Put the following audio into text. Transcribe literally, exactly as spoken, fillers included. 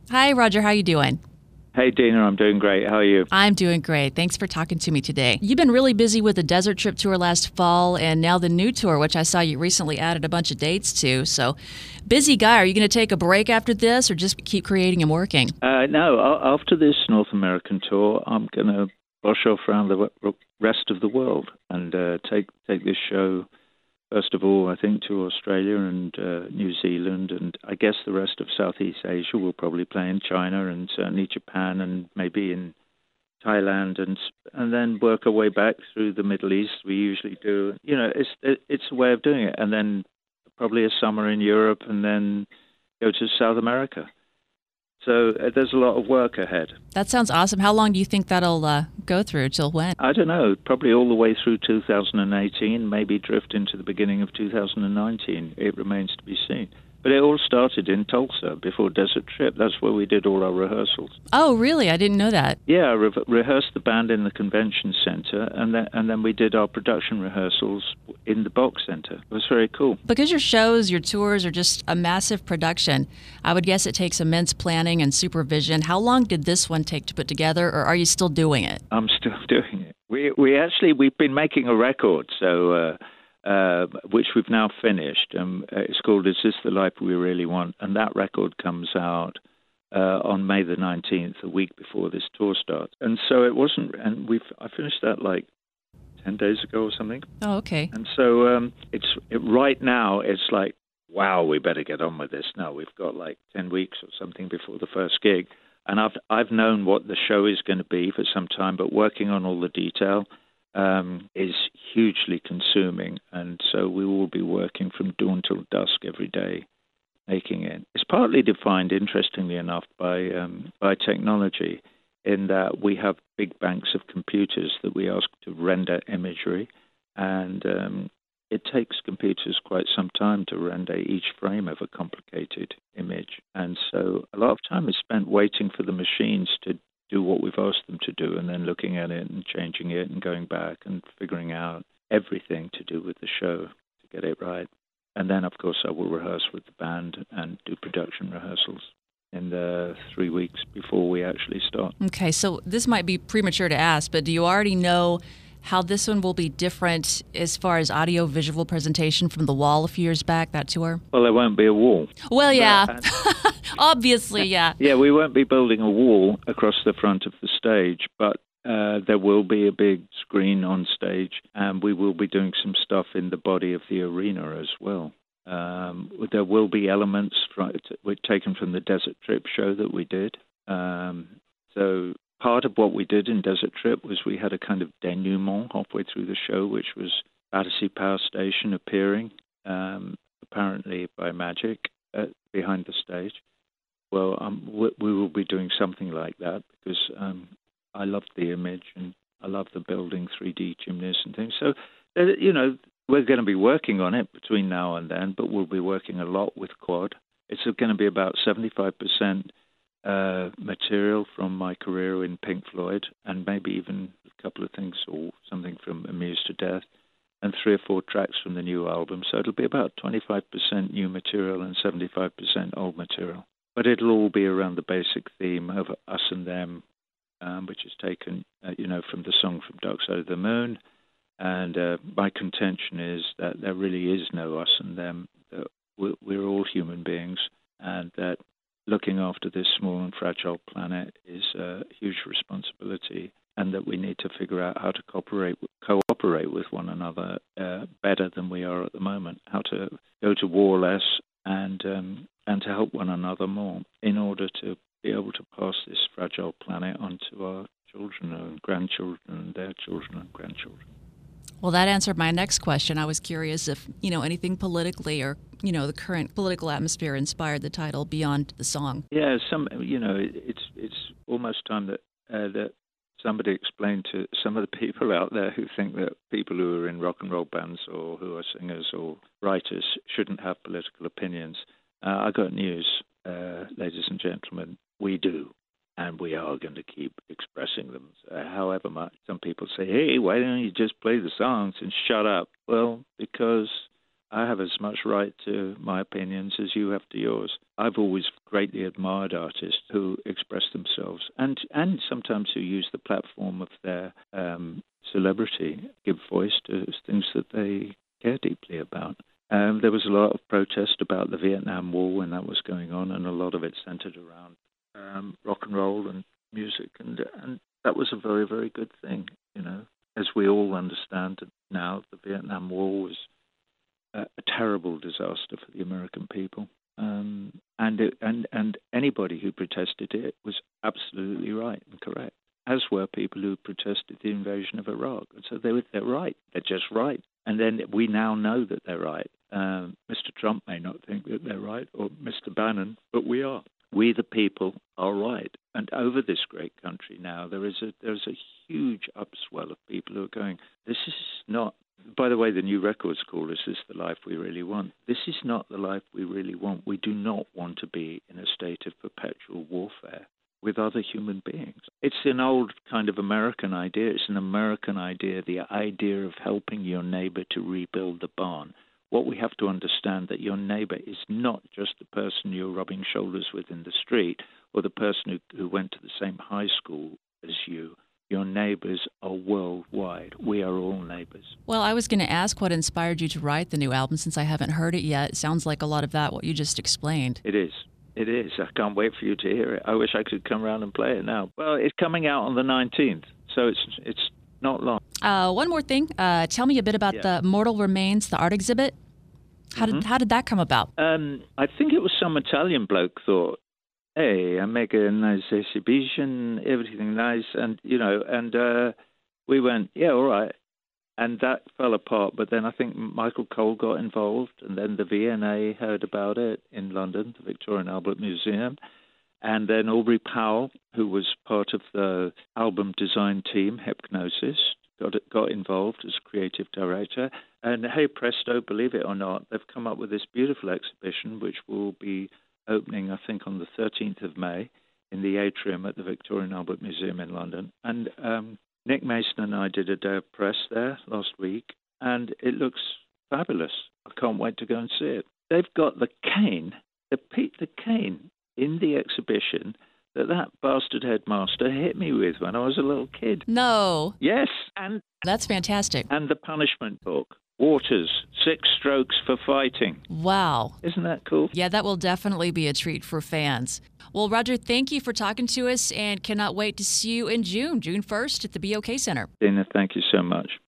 Hi, Roger. How you doing? Hey, Dina, I'm doing great. How are you? I'm doing great. Thanks for talking to me today. You've been really busy with the Desert Trip tour last fall and now the new tour, which I saw you recently added a bunch of dates to. So, busy guy. Are you going to take a break after this or just keep creating and working? Uh, no, a- after this North American tour, I'm going to brush off around the w- rest of the world and uh, take take this show, first of all, I think, to Australia and uh, New Zealand, and I guess the rest of Southeast Asia. We'll probably play in China and certainly Japan and maybe in Thailand, and and then work our way back through the Middle East. We usually do. You know, it's it, it's a way of doing it, and then probably a summer in Europe, and then go to South America. So uh, there's a lot of work ahead. That sounds awesome. How long do you think that'll uh, go through? Till when? I don't know, probably all the way through two thousand eighteen, maybe drift into the beginning of two thousand nineteen. It remains to be seen. But it all started in Tulsa before Desert Trip. That's where we did all our rehearsals. Oh, really? I didn't know that. Yeah, I re- rehearsed the band in the convention center, and then and then we did our production rehearsals in the Box Center. It was very cool. Because your shows, your tours are just a massive production, I would guess it takes immense planning and supervision. How long did this one take to put together, or are you still doing it? I'm still doing it. We we actually we've been making a record, so. Uh, Uh, which we've now finished. Um, it's called Is This the Life We Really Want? And that record comes out uh, on May the nineteenth, a week before this tour starts. And so it wasn't, and we've I finished that like ten days ago or something. Oh, okay. And so um, it's it, right now it's like, wow, we better get on with this now. We've got like ten weeks or something before the first gig. And I've, I've known what the show is going to be for some time, but working on all the detail Um, is hugely consuming, and so we will be working from dawn till dusk every day, making it. It's partly defined, interestingly enough, by um, by technology, in that we have big banks of computers that we ask to render imagery, and um, it takes computers quite some time to render each frame of a complicated image, and so a lot of time is spent waiting for the machines to do what we've asked them to do, and then looking at it and changing it and going back and figuring out everything to do with the show to get it right. And then, of course, I will rehearse with the band and do production rehearsals in the three weeks before we actually start. Okay, so this might be premature to ask, but do you already know how this one will be different as far as audio-visual presentation from The Wall a few years back, that tour? Well, there won't be a wall. Well, yeah. But, Obviously, yeah. Yeah, we won't be building a wall across the front of the stage, but uh, there will be a big screen on stage, and we will be doing some stuff in the body of the arena as well. Um, there will be elements from, taken from the Desert Trip show that we did. Um, so part of what we did in Desert Trip was we had a kind of denouement halfway through the show, which was Battersea Power Station appearing, um, apparently by magic, uh, behind the stage. Well, um, we, we will be doing something like that because um, I love the image and I love the building three D gymnasts and things. So, uh, you know, we're going to be working on it between now and then, but we'll be working a lot with Quad. It's going to be about seventy-five percent uh, material from my career in Pink Floyd, and maybe even a couple of things or something from Amused to Death, and three or four tracks from the new album. So it'll be about twenty-five percent new material and seventy-five percent old material. But it'll all be around the basic theme of us and them, um, which is taken, uh, you know, from the song from Dark Side of the Moon. And uh, my contention is that there really is no us and them, that we're, we're all human beings, and that looking after this small and fragile planet is a huge responsibility, and that we need to figure out how to cooperate, cooperate with one another uh, better than we are at the moment, how to go to war less, and um, and to help one another more in order to be able to pass this fragile planet on to our children and grandchildren and their children and grandchildren. Well, that answered my next question. I was curious if, you know, anything politically or, you know, the current political atmosphere inspired the title beyond the song. Yeah, some, you know, it's it's almost time that uh, that somebody explained to some of the people out there who think that people who are in rock and roll bands or who are singers or writers shouldn't have political opinions. Uh, I got news, uh, ladies and gentlemen, we do. And we are going to keep expressing them. Uh, however much some people say, hey, why don't you just play the songs and shut up? Well, because I have as much right to my opinions as you have to yours. I've always greatly admired artists who express themselves and, and sometimes who use the platform of their um, celebrity, give voice to things that they care deeply about. Um, there was a lot of protest about the Vietnam War when that was going on, and a lot of it centered around um, rock and roll and music, and and that was a very, very good thing, you know. As we all understand now, the Vietnam War was a, a terrible disaster for the American people, um, and it, and and anybody who protested it was absolutely right and correct, as were people who protested the invasion of Iraq. And so they were they're right, they're just right. And then we now know that they're right. Um, Mister Trump may not think that they're right, or Mister Bannon, but we are. We, the people, are right. And over this great country now, there is a there's a huge upswell of people who are going, this is not, by the way, the new records call this, this is the life we really want. This is not the life we really want. We do not want to be in a state of perpetual warfare with other human beings. It's an old kind of American idea. It's an American idea, the idea of helping your neighbor to rebuild the barn. What we have to understand that your neighbor is not just the person you're rubbing shoulders with in the street or the person who, who went to the same high school as you. Your neighbors are worldwide. We are all neighbors. Well, I was going to ask what inspired you to write the new album since I haven't heard it yet. It sounds like a lot of that, what you just explained. It is. It is. I can't wait for you to hear it. I wish I could come around and play it now. Well, it's coming out on the nineteenth, so it's it's not long. Uh, one more thing. Uh, tell me a bit about yeah. the Mortal Remains, the art exhibit. How mm-hmm. did how did that come about? Um, I think it was some Italian bloke thought, hey, I make a nice exhibition, everything nice, and, you know, and uh, we went, yeah, all right. And that fell apart, but then I think Michael Cole got involved, and then the V N A heard about it in London, the Victoria and Albert Museum, and then Aubrey Powell, who was part of the album design team, Hypnosis, got got involved as creative director. And hey, presto, believe it or not, they've come up with this beautiful exhibition, which will be opening, I think, on the thirteenth of May in the atrium at the Victoria and Albert Museum in London. And um, Nick Mason and I did a day of press there last week, and it looks fabulous. I can't wait to go and see it. They've got the cane, the Pete the cane in the exhibition that that bastard headmaster hit me with when I was a little kid. No. Yes, and that's fantastic. And the punishment book, Waters, Six Strokes for Fighting. Wow. Isn't that cool? Yeah, that will definitely be a treat for fans. Well, Roger, thank you for talking to us, and cannot wait to see you in June, June first at the B O K Center. Dana, thank you so much.